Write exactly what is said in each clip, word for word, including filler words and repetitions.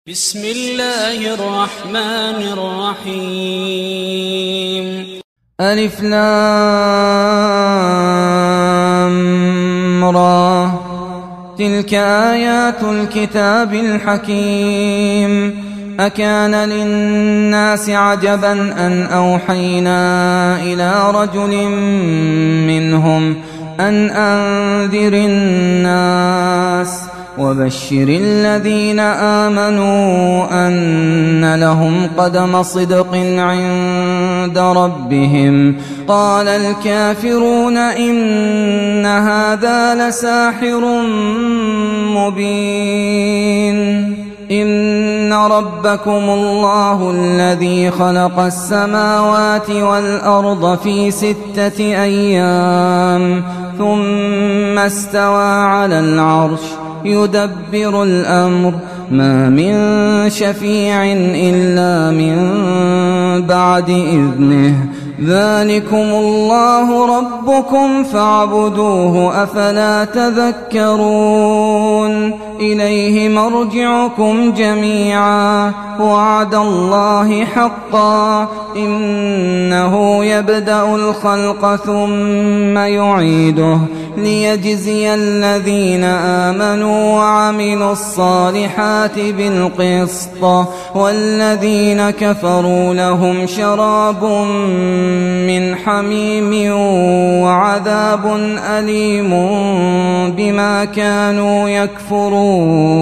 بسم الله الرحمن الرحيم. ألف لام را تلك آيات الكتاب الحكيم. أكان للناس عجبا أن أوحينا إلى رجل منهم أن أنذر الناس وبشر الذين آمنوا أن لهم قدم صدق عند ربهم. قال الكافرون إن هذا لساحر مبين. إن ربكم الله الذي خلق السماوات والأرض في ستة أيام ثم استوى على العرش يدبر الأمر ما من شفيع إلا من بعد إذنه. ذلكم الله ربكم فاعبدوه أفلا تذكرون. إليه مرجعكم جميعا وعد الله حقا إنه يبدأ الخلق ثم يعيده ليجزي الذين آمنوا وعملوا الصالحات بالقسط والذين كفروا لهم شراب من حميم وعذاب أليم بما كانوا يكفرون.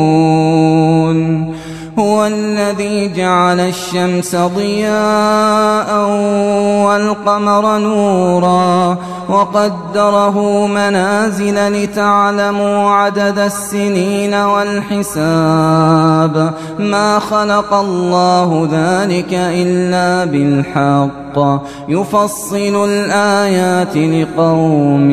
هو الذي جعل الشمس ضياء والقمر نورا وقدره منازل لتعلموا عدد السنين والحساب. ما خلق الله ذلك إلا بالحق يفصل الآيات لقوم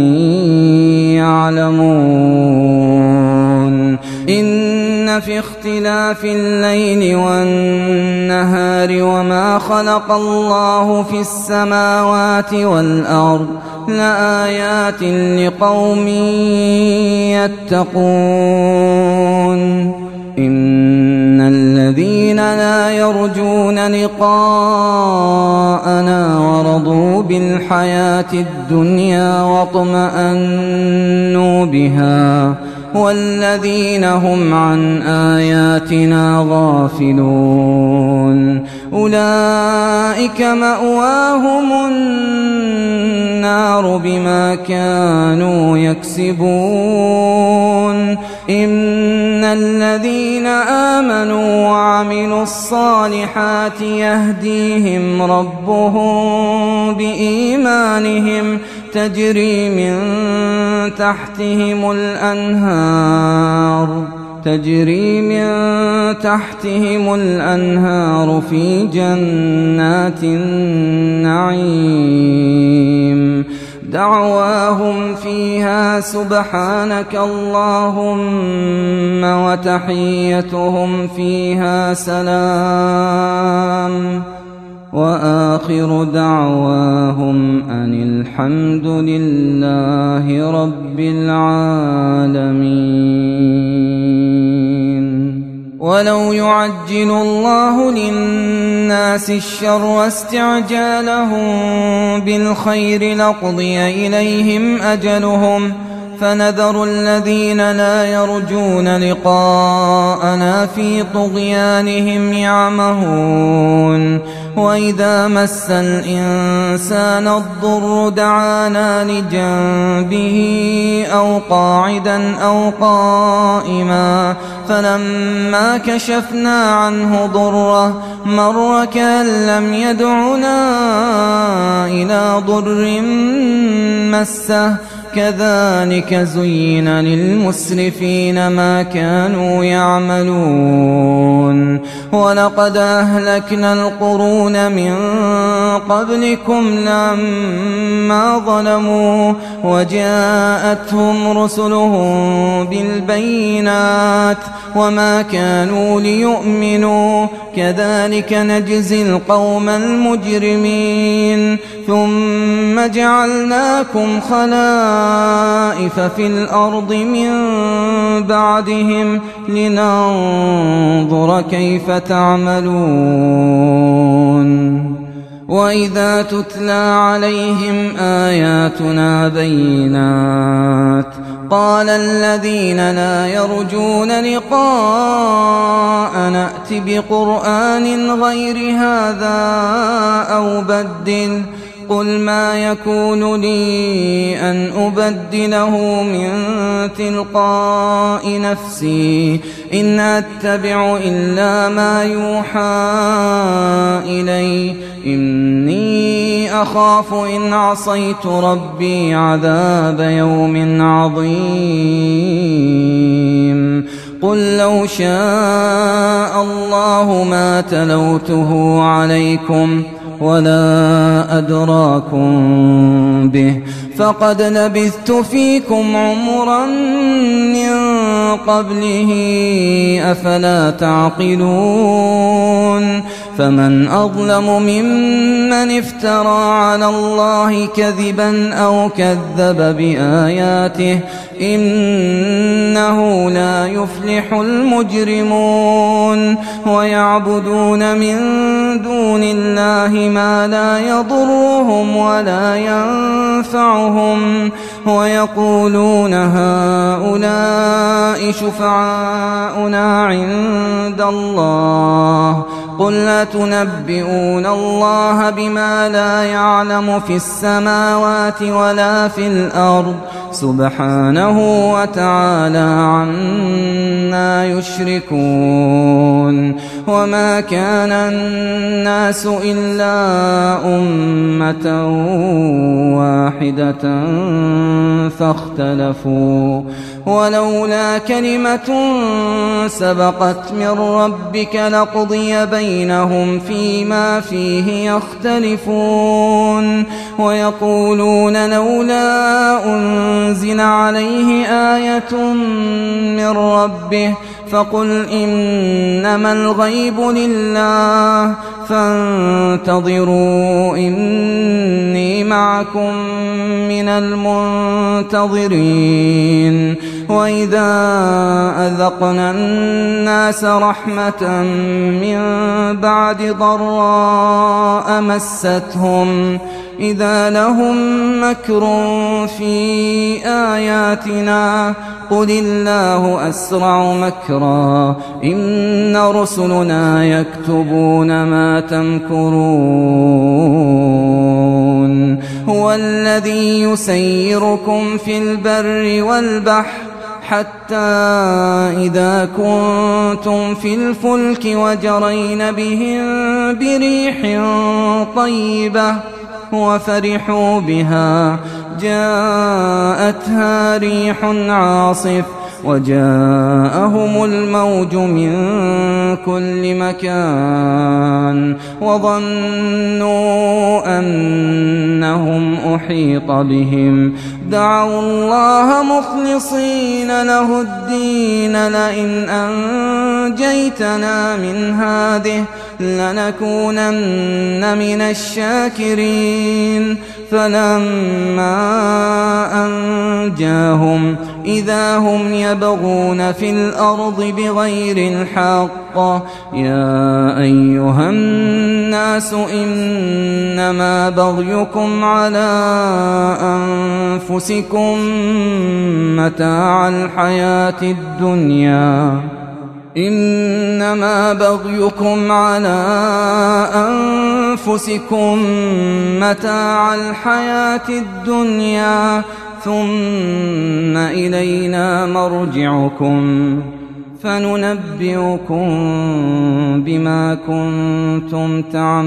يعلمون. إن في اختلاف الليل والنهار وما خلق الله في السماوات والأرض لآيات لقوم يتقون. إن الذين لا يرجون لقاءنا ورضوا بالحياة الدنيا واطمأنوا بها والذين هم عن آياتنا غافلون أولئك مأواهم النار بما كانوا يكسبون. إن الذين آمنوا وعملوا الصالحات يهديهم ربهم بإيمانهم تجري من تحتهم الأنهار تجري من تحتهم الأنهار في جنات النعيم. دعواهم فيها سبحانك اللهم وتحيتهم فيها سلام وآخر دعواهم أن الحمد لله رب العالمين. ولو يعجل الله للناس الشر واستعجالهم بالخير لقضي إليهم أجلهم فنذر الذين لا يرجون لقاءنا في طغيانهم يعمهون. وإذا مس الإنسان الضر دعانا لجنبه أو قاعدا أو قائما فلما كشفنا عنه ضره مر كأن لم يدعنا إلى ضر مسه. كذلك زين للمسرفين ما كانوا يعملون. ولقد أهلكنا القرون من قبلكم لما ظلموا وجاءتهم رسلهم بالبينات وما كانوا ليؤمنوا كذلك نجزي القوم المجرمين. ثم جعلناكم خلائف خلائف في الأرض من بعدهم لننظر كيف تعملون وإذا تتلى عليهم آياتنا بينات قال الذين لا يرجون لقاء نأت بقرآن غير هذا أو بدل قل ما يكون لي أن أبدله من تلقاء نفسي إن أتبع إلا ما يوحى إلي إني أخاف إن عصيت ربي عذاب يوم عظيم قل لو شاء الله ما تلوته عليكم ولا أدراكم به فقد لبثت فيكم عمرا من قبله أفلا تعقلون فمن أظلم ممن افترى على الله كذبا أو كذب بآياته إنه لا يفلح المجرمون ويعبدون من دون الله ما لا يضرهم ولا ينفعهم ويقولون هؤلاء شفعاؤنا عند الله قل أتنبئون الله بما لا يعلم في السماوات ولا في الأرض سبحانه وتعالى عما يشركون وما كان الناس إلا أمة واحدة فاختلفوا ولولا كلمة سبقت من ربك لقضي بينهم فيما فيه يختلفون ويقولون لولا أنزل عليه آية من ربه فقل إنما الغيب لله فانتظروا إني معكم من المنتظرين وإذا أذقنا الناس رحمة من بعد ضراء مستهم إذا لهم مكر في آياتنا قل الله أسرع مكرا إن رسلنا يكتبون ما تمكرون هو الذي يسيركم في البر والبحر حتى إذا كنتم في الفلك وجرين بهم بريح طيبة وفرحوا بها جاءتها ريح عاصف وجاءهم الموج من كل مكان وظنوا أنهم أحيط بهم دعوا الله مخلصين له الدين لئن أنجيتنا من هذه لنكونن من الشاكرين فلما أنجاهم إذا هم يبغون في الأرض بغير الحق يا أيها الناس إنما بغيكم على أنفسكم متاع الحياة الدنيا إنما بغيكم على أنفسكم متاع الحياة الدنيا ثم إلينا مرجعكم فننبئكم بما كنتم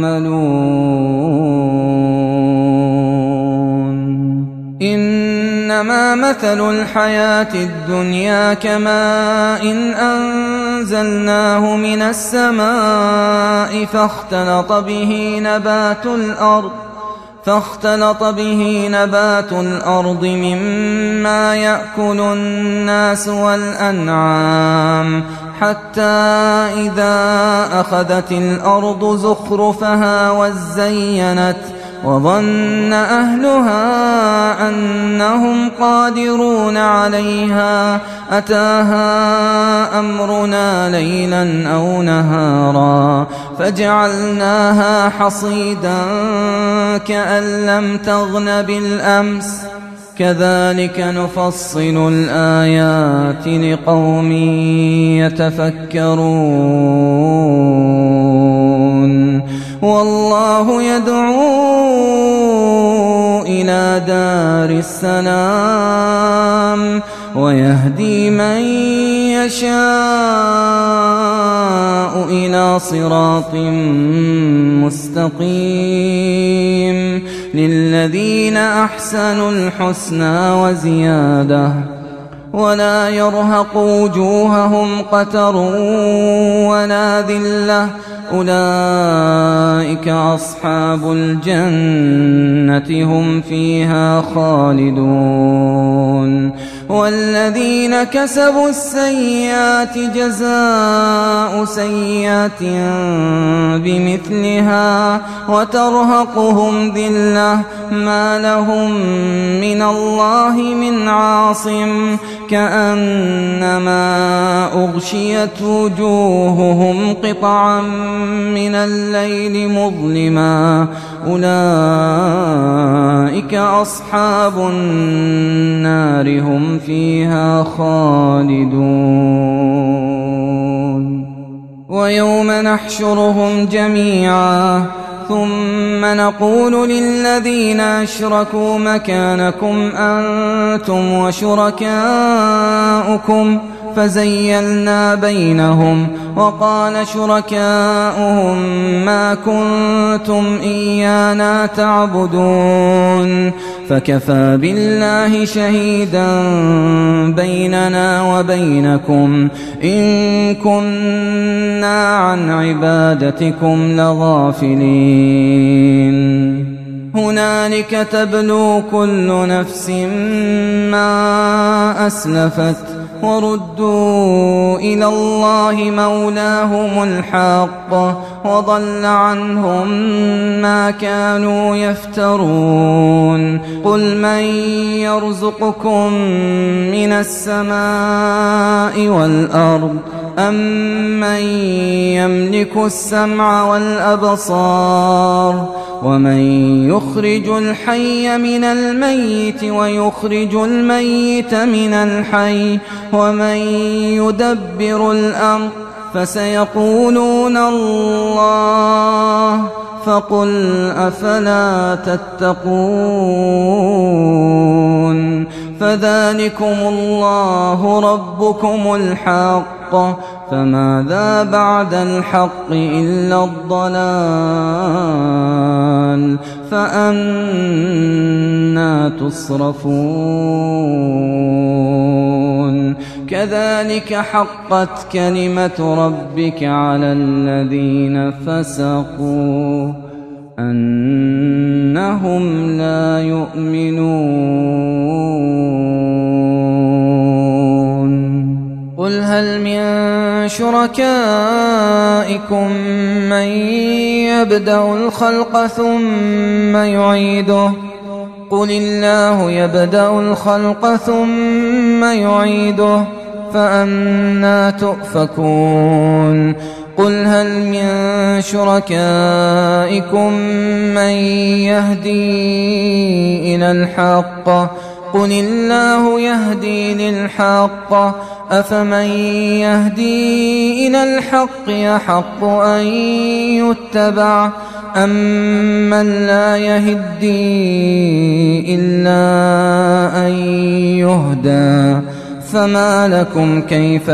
تعملون إنما مثل الحياة الدنيا كماء إن أنزلناه من السماء فاختلط به نبات الأرض فاختلط به نبات الأرض مما يأكل الناس والأنعام حتى إذا أخذت الأرض زخرفها وزينت وظن أهلها أنهم قادرون عليها أتاها أمرنا ليلا أو نهارا فجعلناها حصيدا كأن لم تغن بالأمس كذلك نفصل الآيات لقوم يتفكرون والله يدعو إلى دار السلام ويهدي من يشاء إلى صراط مستقيم للذين أحسنوا الحسنى وزيادة ولا يرهق وجوههم قتر ولا ذلة أولئك أصحاب الجنة هم فيها خالدون والذين كسبوا السيئات جزاء سيئة بمثلها وترهقهم ذلة ما لهم من الله من عاصم كأنما أغشيت وجوههم قطعا من الليل مظلما أولئك أصحاب النار هم فيها خالدون ويوم نحشرهم جميعا ثم نقول للذين أشركوا مكانكم أنتم وشركاؤكم فزيلنا بينهم وقال شركاؤهم ما كنتم إيانا تعبدون فكفى بالله شهيدا بيننا وبينكم إن كنا عن عبادتكم لغافلين هنالك تبلو كل نفس ما أسلفت وردوا إلى الله مولاهم الحق وضل عنهم ما كانوا يفترون قل من يرزقكم من السماء والأرض أمن يملك السمع والأبصار ومن يخرج الحي من الميت ويخرج الميت من الحي ومن يدبر الأمر فسيقولون الله فقل أفلا تتقون فذلكم الله ربكم الحق فماذا بعد الحق إلا الضلال فأنى تصرفون كذلك حقت كلمة ربك على الذين فسقوا أنهم لا يؤمنون قل هل من شركائكم من يبدأ الخلق ثم يعيده قل الله يبدأ الخلق ثم يعيده فأنى تؤفكون قل هل من شركائكم من يهدي إلى الحق قل الله يهدي للحق أفمن يهدي إلى الحق يحق أن يتبع أمن لا يهدي إلا أن يهدى فما لكم كيف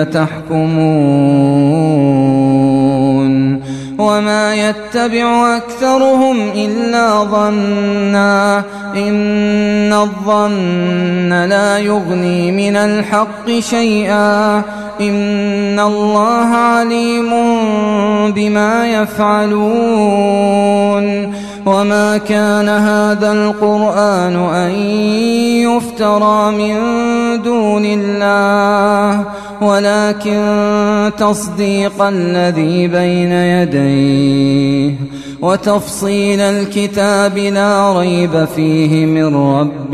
تحكمون وما يتبع أكثرهم إلا ظنا إن الظن لا يغني من الحق شيئا إن الله عليم بما يفعلون وما كان هذا القرآن أن يفترى من دون الله ولكن تصديق الذي بين يديه وتفصيل الكتاب لا ريب فيه من رب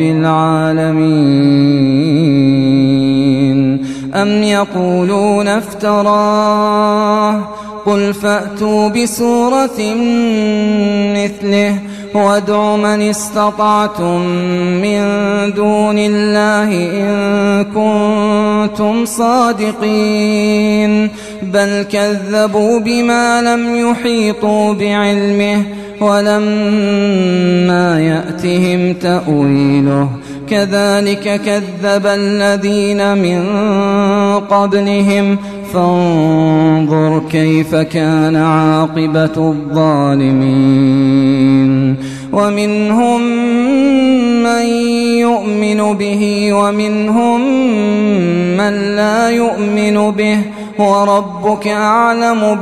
العالمين. أم يقولون افتراه قل فأتوا بسورة مثله وادعوا من استطعتم من دون الله إن كنتم صادقين بل كذبوا بما لم يحيطوا بعلمه ولما يأتهم تأويله كذلك كذب الذين من قبلهم فانظر كيف كان عاقبة الظالمين. ومنهم من يؤمن به ومنهم من لا يؤمن به وربك أعلم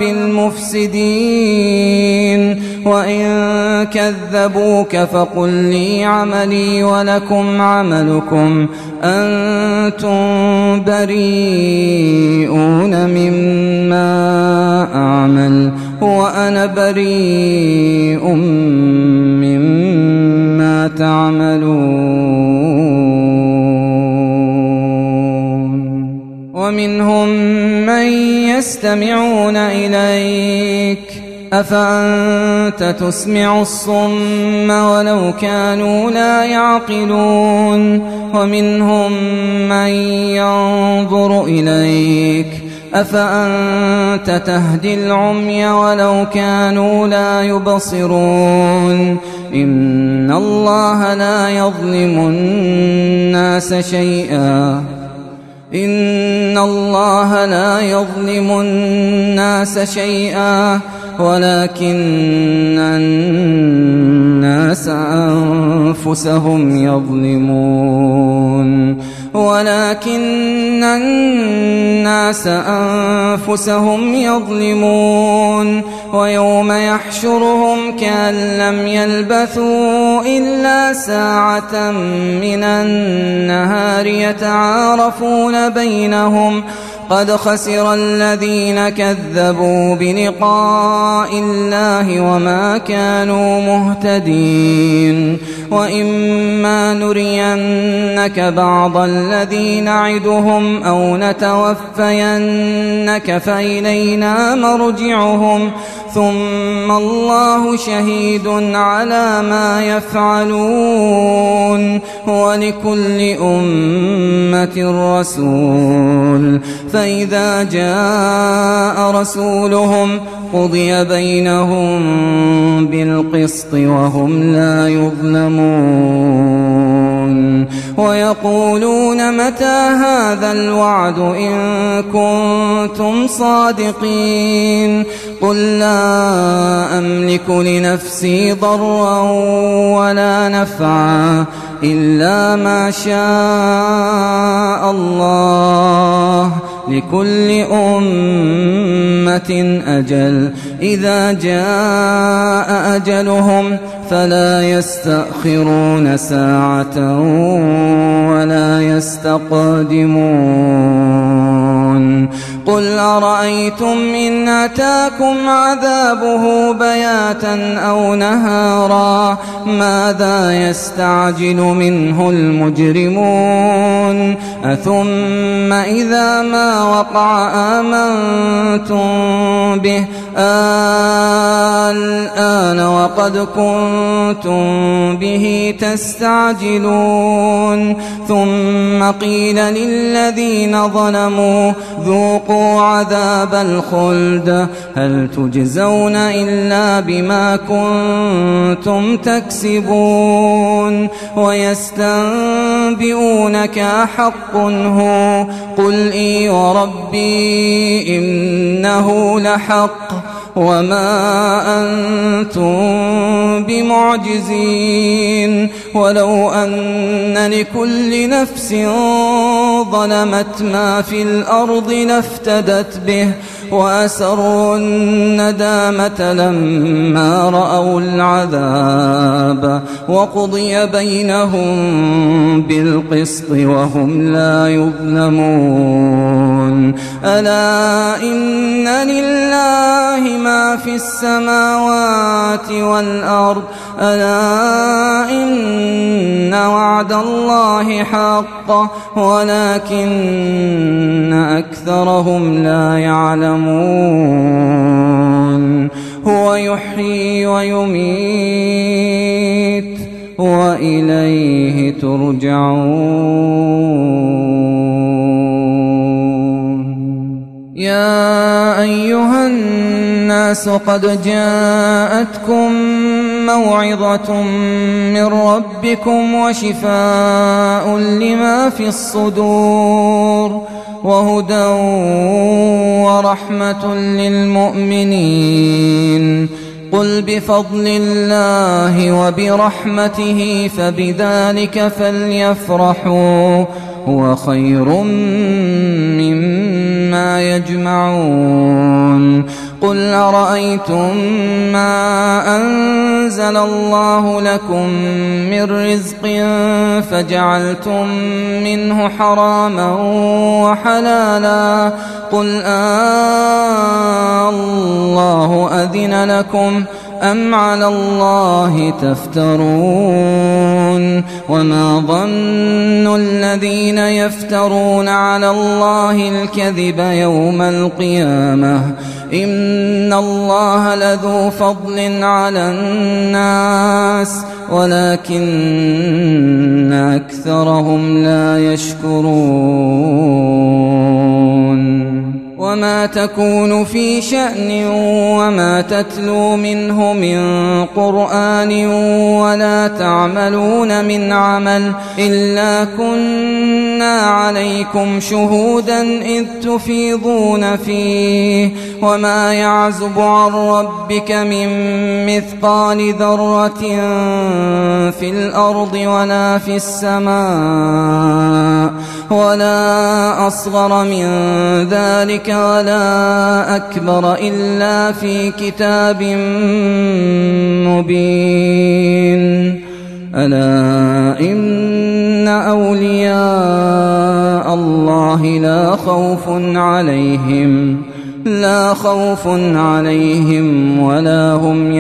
بالمفسدين. وإن كذبوك فقل لي عملي ولكم عملكم أنتم بريئون مما أعمل وأنا بريء مما تعملون. ومنهم من يستمعون إليك أفأنت تسمع الصم ولو كانوا لا يعقلون. ومنهم من ينظر إليك أفأنت تهدي العمي ولو كانوا لا يبصرون. إن الله لا يظلم الناس شيئا إن الله لا يظلم الناس شيئا ولكن الناس أنفسهم يظلمون ولكن الناس أنفسهم يظلمون. ويوم يحشرهم كأن لم يلبثوا إلا ساعة من النهار يتعارفون بينهم قد خسر الذين كذبوا بلقاء الله وما كانوا مهتدين. وإما نرينك بعض الذي نعدهم أو نتوفينك فإلينا مرجعهم ثم الله شهيد على ما يفعلون ولكل أمة رسول فإذا جاء رسولهم قضي بينهم بالقسط وهم لا يظلمون. ويقولون متى هذا الوعد إن كنتم صادقين قل لا أملك لنفسي ضرا ولا نفعا إلا ما شاء الله لكل أمة أجل إذا جاء أجلهم فلا يستأخرون ساعة ولا يستقدمون. قل أرأيتم إن أتاكم عذابه بياتا أو نهارا ماذا يستعجل منه المجرمون أثم إذا ما وقع آمنتم به الآن وقد كنتم به تستعجلون. ثم قيل للذين ظلموا ذوقوا عذاب الخلد هل تجزون إلا بما كنتم تكسبون. ويستنبئونك أحق هو قل إي وربي إنه لحق وما أنتم بمعجزين. ولو أن لكل نفس ظلمت ما في الأرض لافتدت به وأسروا الندامة لما رأوا العذاب وقضي بينهم بالقسط وهم لا يظلمون. ألا إن لله ما في السماوات والأرض ألا إن وعد الله حق ولكن أكثرهم لا يعلمون. هو يحيي ويميت وإليه ترجعون. يا أيها الناس قد جاءتكم موعظة من ربكم وشفاء لما في الصدور وهدى ورحمة للمؤمنين. قل بفضل الله وبرحمته فبذلك فليفرحوا هو خير مما يجمعون. قل أرأيتم ما أنزل الله لكم من رزق فجعلتم منه حراما وحلالا قل آه الله أذن لكم أم على الله تفترون. وما ظن الذين يفترون على الله الكذب يوم القيامة إن الله لذو فضل على الناس ولكن أكثرهم لا يشكرون. وما تكون في شأن وما تتلو منه من قرآن ولا تعملون من عمل إلا كنا عليكم شهودا إذ تفيضون فيه وما يعزب عن ربك من مثقال ذرة في الأرض ولا في السماء ولا أصغر من ذلك ولا أكبر إلا في كتاب مبين. ألا إن أولياء الله لا خوف عليهم لا خوف عليهم ولا هم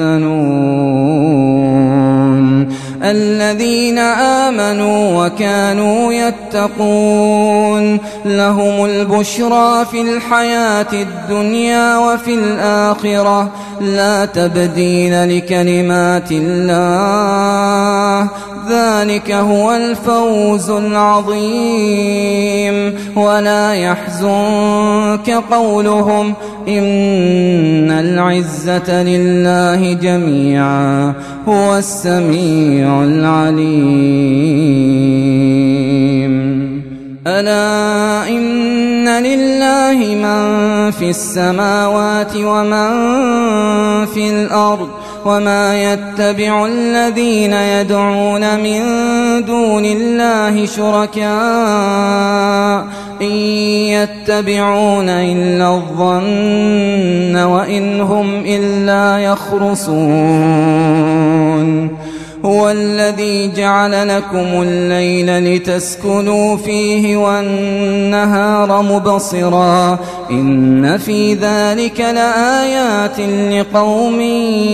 يحزنون. الذين آمنوا وكانوا يتقون لهم البشرى في الحياة الدنيا وفي الآخرة لا تبديل لكلمات الله ذلك هو الفوز العظيم. ولا يحزنك قولهم إن العزة لله جميعا هو السميع العليم. ألا إن لله من في السماوات ومن في الأرض وما يتبع الذين يدعون من دون الله شركاء إن يتبعون إلا الظن وإن هم إلا يخرصون. هو الذي جعل لكم الليل لتسكنوا فيه والنهار مبصرا إن في ذلك لآيات لقوم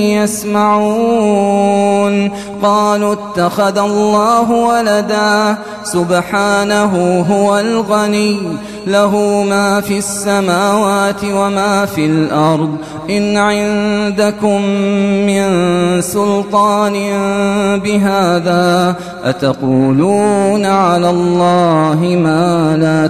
يسمعون. قالوا اتخذ الله ولدا سبحانه هو الغني له ما في السماوات وما في الأرض إن عندكم من سلطان بهذا أتقولون على الله ما لا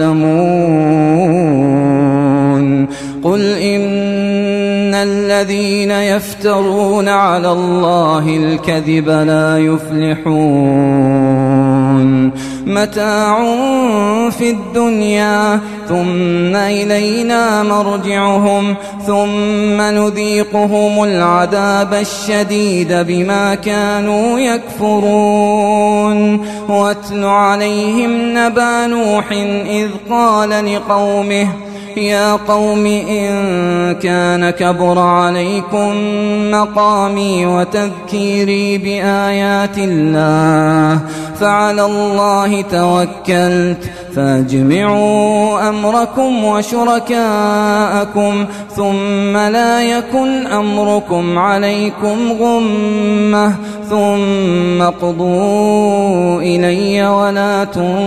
تعلمون. قل إن الذين يفترون على الله الكذب لا يفلحون. متاع في الدنيا ثم إلينا مرجعهم ثم نذيقهم العذاب الشديد بما كانوا يكفرون واتل عليهم نبأ نوح إذ قال لقومه يا قوم إن كان كبر عليكم مقامي وتذكيري بآيات الله فعلى الله توكلت فاجمعوا أمركم وشركاءكم ثم لا يكن أمركم عليكم غمة ثم اقضوا إلي ولا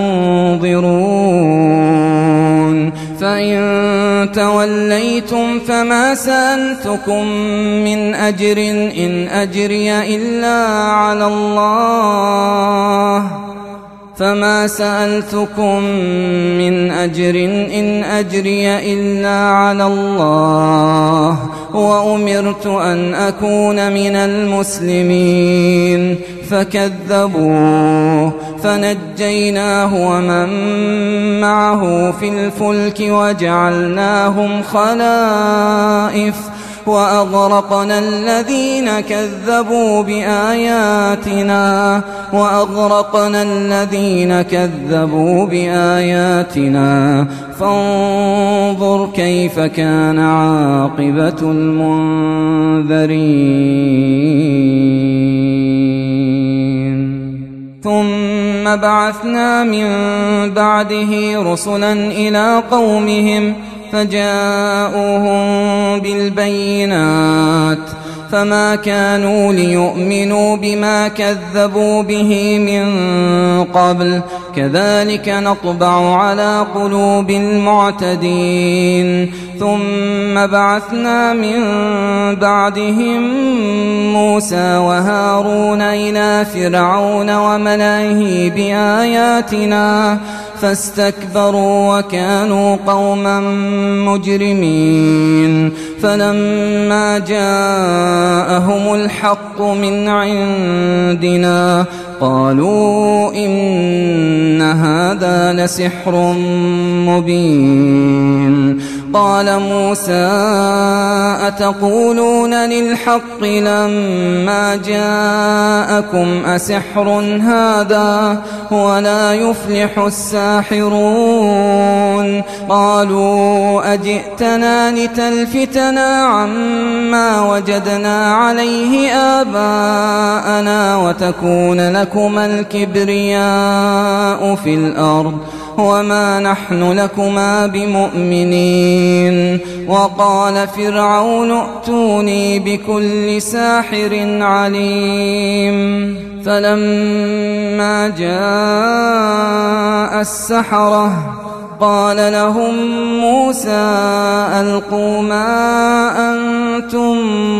تنظرون فإن توليتم فما سألتكم من أجر إن أجري إلا على الله فما سألتكم من أجر إن أجري إلا على الله وأمرت أن أكون من المسلمين فكذبوه فنجيناه ومن معه في الفلك وجعلناهم خلائف وأغرقنا الذين كذبوا بآياتنا وأغرقنا الذين كذبوا بآياتنا فانظر كيف كان عاقبة المنذرين ثم بعثنا من بعده رسلا إلى قومهم فجاءوهم بالبينات فما كانوا ليؤمنوا بما كذبوا به من قبل كذلك نطبع على قلوب المعتدين ثم بعثنا من بعدهم موسى وهارون إلى فرعون وملئه بآياتنا فاستكبروا وكانوا قوما مجرمين فلما جاءهم الحق من عندنا قالوا إن هذا لسحر مبين قال موسى أتقولون للحق لما جاءكم أسحر هذا ولا يفلح الساحرون قالوا أجئتنا لتلفتنا عما وجدنا عليه آباءنا وتكون لكما الكبرياء في الأرض وما نحن لكما بمؤمنين وقال فرعون ائتوني بكل ساحر عليم فلما جاء السحرة قال لهم موسى ألقوا ما أنتم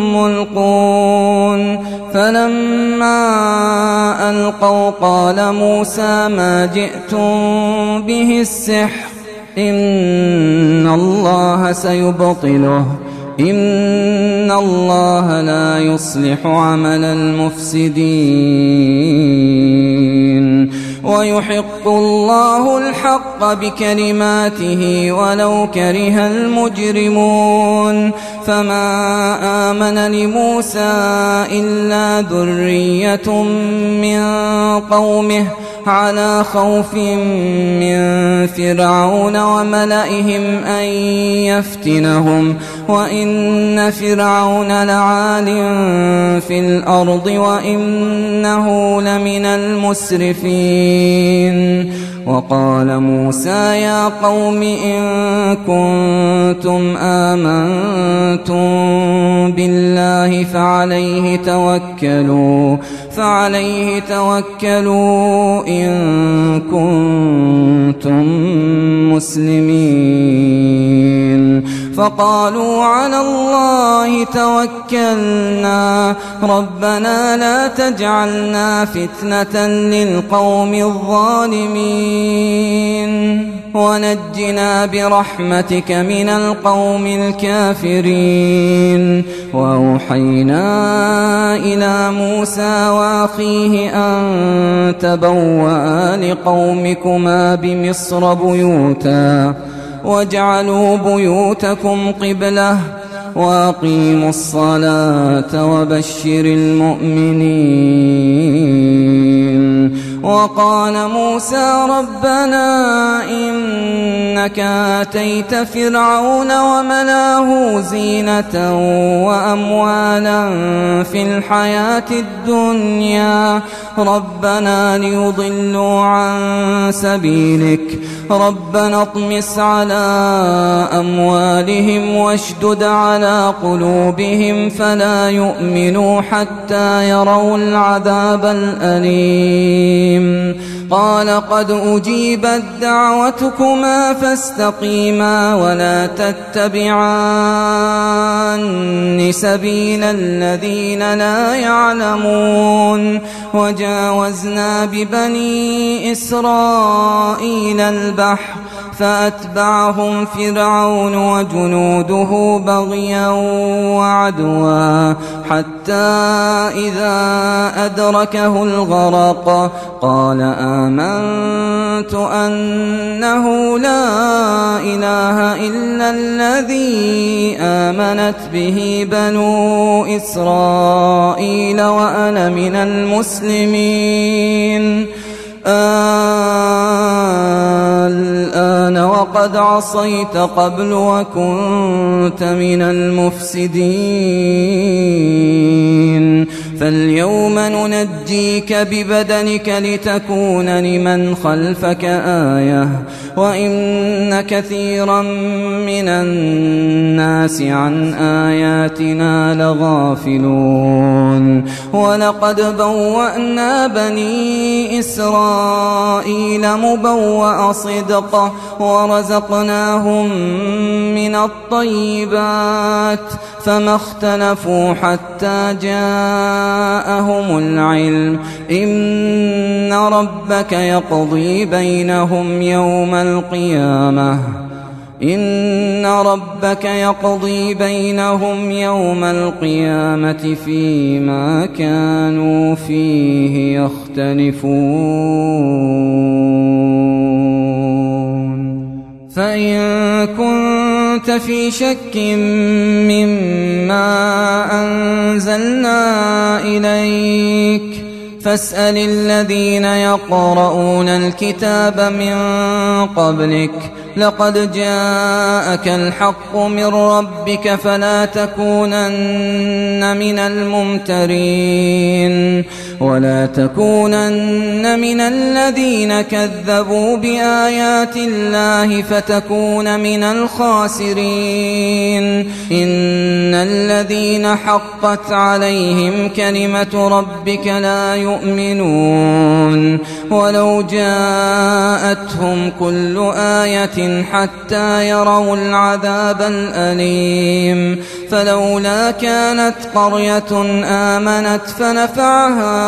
ملقون فلما ألقوا قال موسى ما جئتم به السحر إن الله سيبطله إن الله لا يصلح عمل المفسدين ويحق الله الحق بكلماته ولو كره المجرمون فما آمن لموسى إلا ذرية من قومه على خوف من فرعون وملئهم أن يفتنهم وإن فرعون لعال في الأرض وإنه لمن المسرفين وقال موسى يا قوم إن كنتم آمنتم بالله فعليه توكلوا فعليه توكلوا إن كنتم مسلمين فقالوا على الله توكلنا ربنا لا تجعلنا فتنة للقوم الظالمين ونجنا برحمتك من القوم الكافرين. وأوحينا إلى موسى وأخيه أن تبوأ لقومكما بمصر بيوتا واجعلوا بيوتكم قبلة وأقيموا الصلاة وبشر المؤمنين. وقال موسى ربنا إنك آتيت فرعون وملاه زينة وأموالا في الحياة الدنيا ربنا ليضلوا عن سبيلك ربنا اطمس على أموالهم واشدد على قلوبهم فلا يؤمنوا حتى يروا العذاب الأليم. قال قد أجيبت دعوتكما فاستقيما ولا تتبعان سبيل الذين لا يعلمون. وجاوزنا ببني إسرائيل البحر فأتبعهم فرعون وجنوده بغيا وعدوا حتى إذا أدركه الغرق قال آمنت أنه لا إله إلا الذي آمنت به بنو إسرائيل وأنا من المسلمين. الآن وقد عصيت قبل وكنت من المفسدين فاليوم ننجيك ببدنك لتكون لمن خلفك آية وإن كثيرا من الناس عن آياتنا لغافلون. ولقد بوأنا بني إسرائيل مبوأ صدق ورزقناهم من الطيبات فما اختلفوا حتى جاءهم العلم إن ربك يقضي بينهم يوم القيامة إن ربك يقضي بينهم يوم القيامة فيما كانوا فيه يختلفون. فإن كنت في شك مما أنزلنا إليك فاسأل الذين يقرؤون الكتاب من قبلك لقد جاءك الحق من ربك فلا تكونن من الممترين ولا تكونن من الذين كذبوا بآيات الله فتكون من الخاسرين. إن الذين حقت عليهم كلمة ربك لا يؤمنون ولو جاءتهم كل آية حتى يروا العذاب الأليم. فلولا كانت قرية آمنت فنفعها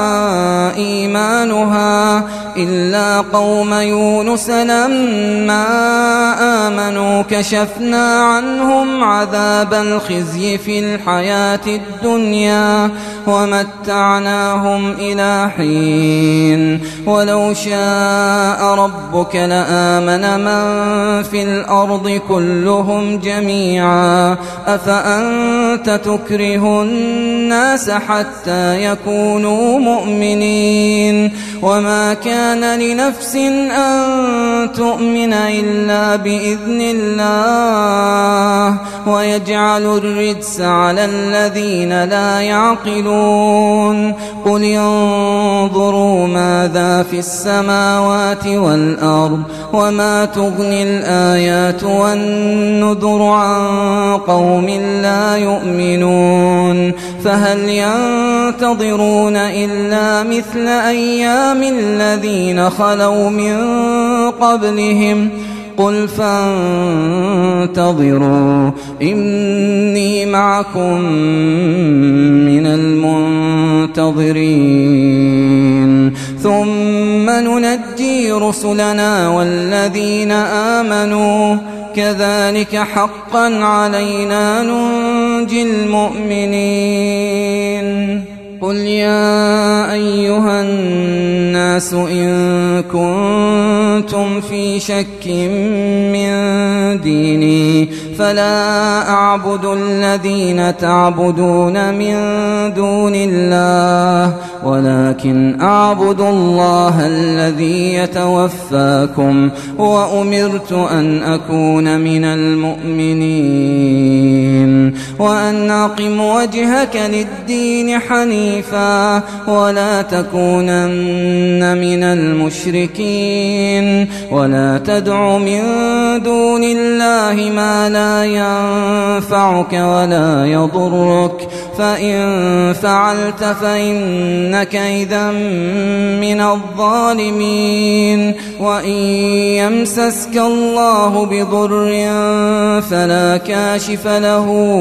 إيمانها إلا قوم يونس لما آمنوا كشفنا عنهم عذاب الخزي في الحياة الدنيا ومتعناهم إلى حين. ولو شاء ربك لآمن من في الأرض كلهم جميعا أفأنت تكره الناس حتى يكونوا مؤمنين. وما كان لنفس أن تؤمن إلا بإذن الله ويجعل الرجس على الذين لا يعقلون. قل انظروا ماذا في السماوات والأرض وما تغني الآيات والنذر عن قوم لا يؤمنون. فهل ينتظرون إلا مثل أيام الذين خلوا من قبلهم قل فانتظروا إني معكم من المنتظرين ثم ننجي رسلنا والذين آمنوا كذلك حقا علينا ننجي المؤمنين قل يا أيها الناس إن كنتم في شك من ديني فلا أعبد الذين تعبدون من دون الله ولكن أعبد الله الذي يتوفاكم وأمرت أن أكون من المؤمنين وأن أقم وجهك للدين حنيفا ولا تكونن من المشركين ولا تدع من دون الله ما لا ينفعك ولا يضرك فإن فعلت فإنك إذا من الظالمين وإن يمسسك الله بضر فلا كاشف له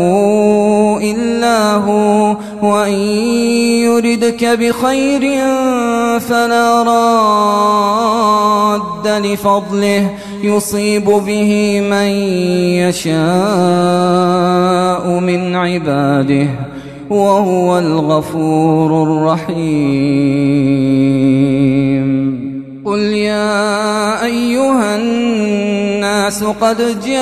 إلا هو وإن يردك بخير فلا راد لفضله يصيب به من يشاء من عباده وهو الغفور الرحيم قل يا أيها الناس قد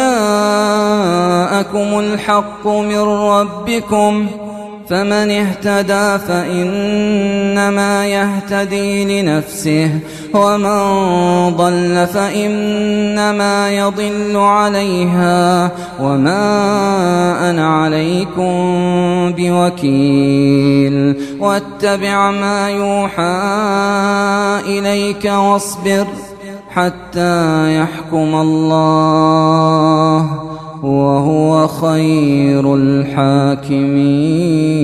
جاءكم الحق من ربكم فمن اهتدى فإنما يهتدي لنفسه ومن ضل فإنما يضل عليها وما أنا عليكم بوكيل واتبع ما يوحى إليك واصبر حتى يحكم الله وهو خير الحاكمين.